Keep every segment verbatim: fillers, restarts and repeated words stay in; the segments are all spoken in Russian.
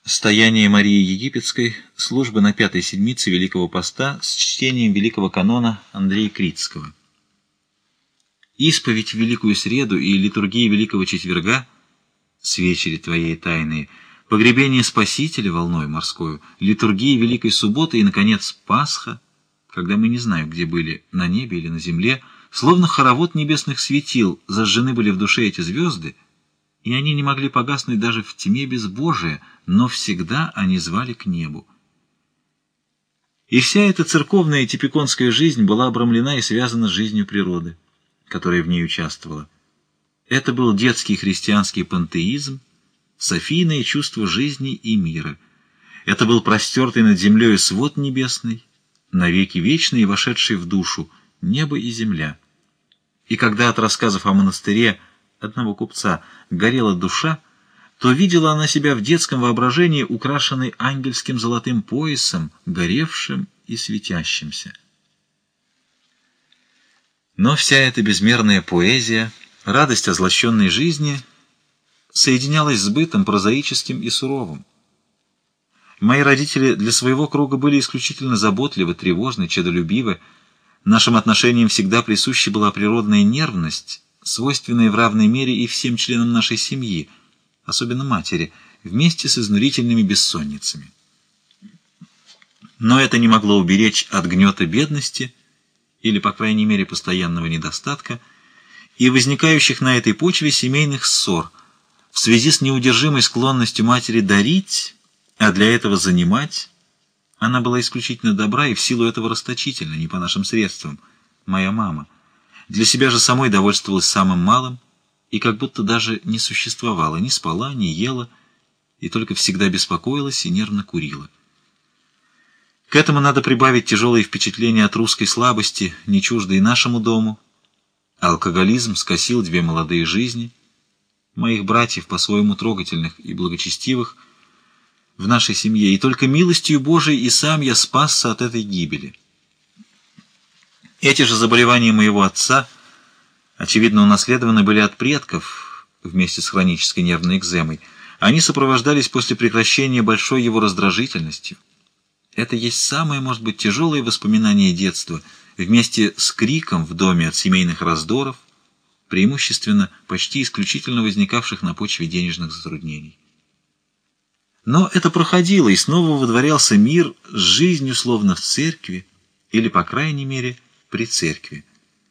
Стояние Марии Египетской, служба на пятой седмице Великого Поста с чтением Великого Канона Андрея Критского. Исповедь в Великую Среду и литургии Великого Четверга, с вечери Твоей тайные, погребение Спасителя волной морскою, литургии Великой Субботы и, наконец, Пасха, когда мы не знаем, где были, на небе или на земле, словно хоровод небесных светил, зажжены были в душе эти звезды, и они не могли погаснуть даже в тьме безбожия, но всегда они звали к небу. И вся эта церковная типиконская жизнь была обрамлена и связана с жизнью природы, которая в ней участвовала. Это был детский христианский пантеизм, софийное чувство жизни и мира. Это был простертый над землей свод небесный, навеки вечный и вошедший в душу, небо и земля. И когда от рассказов о монастыре одного купца горела душа, то видела она себя в детском воображении, украшенной ангельским золотым поясом, горевшим и светящимся. Но вся эта безмерная поэзия, радость озлощенной жизни, соединялась с бытом прозаическим и суровым. Мои родители для своего круга были исключительно заботливы, тревожны, чадолюбивы. Нашим отношениям всегда присуща была природная нервность, свойственная в равной мере и всем членам нашей семьи, особенно матери, вместе с изнурительными бессонницами. Но это не могло уберечь от гнета бедности или, по крайней мере, постоянного недостатка и возникающих на этой почве семейных ссор в связи с неудержимой склонностью матери дарить, а для этого занимать. Она была исключительно добра и в силу этого расточительна, не по нашим средствам, моя мама. Для себя же самой довольствовалась самым малым и как будто даже не существовала, не спала, не ела, и только всегда беспокоилась и нервно курила. К этому надо прибавить тяжелые впечатления от русской слабости, не чуждой нашему дому. Алкоголизм скосил две молодые жизни, моих братьев, по-своему трогательных и благочестивых, в нашей семье, и только милостью Божией и сам я спасся от этой гибели. Эти же заболевания моего отца, очевидно, унаследованы были от предков вместе с хронической нервной экземой. Они сопровождались после прекращения большой его раздражительностью. Это есть самое, может быть, тяжелое воспоминание детства, вместе с криком в доме от семейных раздоров, преимущественно почти исключительно возникавших на почве денежных затруднений. Но это проходило, и снова водворялся мир с жизнью словно в церкви, или, по крайней мере, при церкви.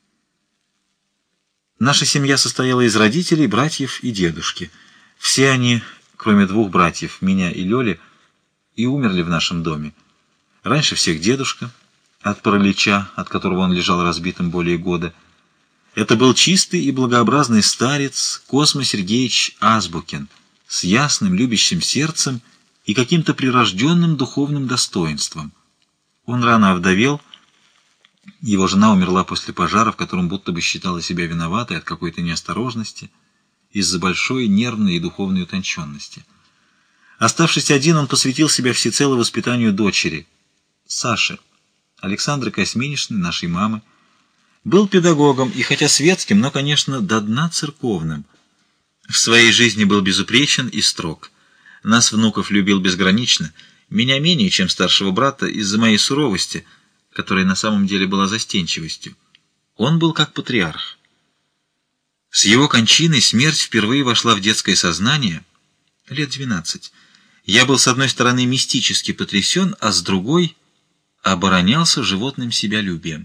Наша семья состояла из родителей, братьев и дедушки. Все они, кроме двух братьев, меня и Лёли, и умерли в нашем доме. Раньше всех дедушка, от паралича, от которого он лежал разбитым более года. Это был чистый и благообразный старец Космо Сергеевич Азбукин, с ясным, любящим сердцем и каким-то прирожденным духовным достоинством. Он рано овдовел. Его жена умерла после пожара, в котором будто бы считала себя виноватой от какой-то неосторожности, из-за большой нервной и духовной утонченности. Оставшись один, он посвятил себя всецело воспитанию дочери, Саши, Александры Косьминишны, нашей мамы. Был педагогом, и хотя светским, но, конечно, до дна церковным. В своей жизни был безупречен и строг. Нас, внуков, любил безгранично, меня менее, чем старшего брата, из-за моей суровости, которая на самом деле была застенчивостью. Он был как патриарх. С его кончиной смерть впервые вошла в детское сознание лет двенадцать. Я был, с одной стороны, мистически потрясен, а с другой оборонялся животным себялюбием.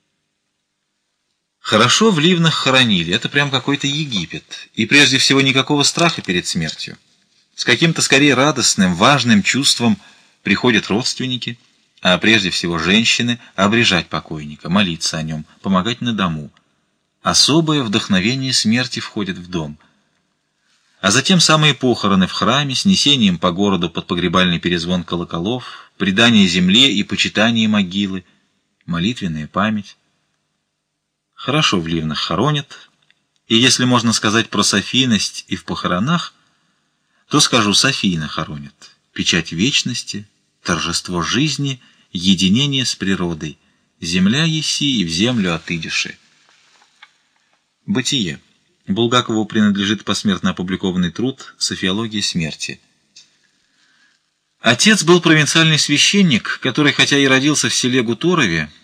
Хорошо в Ливнах хоронили, это прям какой-то Египет, и прежде всего никакого страха перед смертью. С каким-то скорее радостным, важным чувством приходят родственники, а прежде всего женщины, обрежать покойника, молиться о нем, помогать на дому. Особое вдохновение смерти входит в дом. А затем самые похороны в храме, с несением по городу под погребальный перезвон колоколов, предание земле и почитание могилы, молитвенная память. Хорошо в Ливнах хоронят, и если можно сказать про софийность и в похоронах, то скажу, софийно хоронят. Печать вечности, торжество жизни, единение с природой. Земля еси, и в землю отыдеши. Бытие. Булгакову принадлежит посмертно опубликованный труд «Софиология смерти». Отец был провинциальный священник, который, хотя и родился в селе Гуторове,